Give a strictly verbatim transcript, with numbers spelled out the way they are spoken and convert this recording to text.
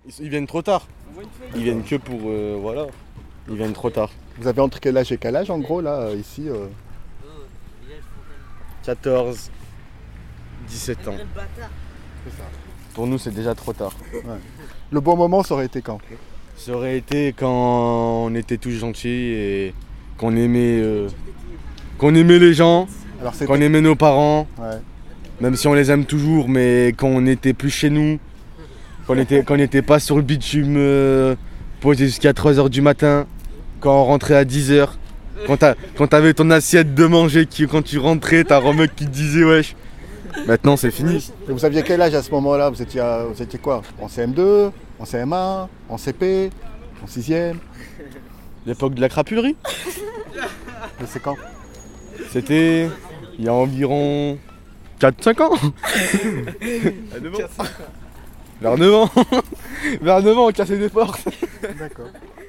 Ils, ils viennent trop tard. Ils viennent que pour... Euh, voilà. Ils viennent trop tard. Vous avez entre quel âge et quel âge en gros là, euh, ici euh... quatorze, dix-sept ans. C'est ça. Pour nous, c'est déjà trop tard. Ouais. Le bon moment, ça aurait été quand? Ça aurait été quand on était tous gentils et qu'on aimait, euh, qu'on aimait les gens, Alors, qu'on aimait nos parents, ouais. même si on les aime toujours, mais qu'on n'était plus chez nous, qu'on était, qu'on n'était pas sur le bitume euh, posé jusqu'à trois heures du matin, quand on rentrait à dix heures, quand, t'a, quand t'avais ton assiette de manger, qui, quand tu rentrais, t'as un mec qui te disait wesh. Maintenant c'est fini. Et vous aviez quel âge à ce moment-là? Vous étiez, à- vous étiez quoi? En C M deux, en C M un, en C P, en sixième? L'époque de la crapulerie. Et c'est quand? C'était il y a environ quatre cinq ans. À neuf ans. Vers neuf ans. Vers neuf ans on cassait des portes. D'accord.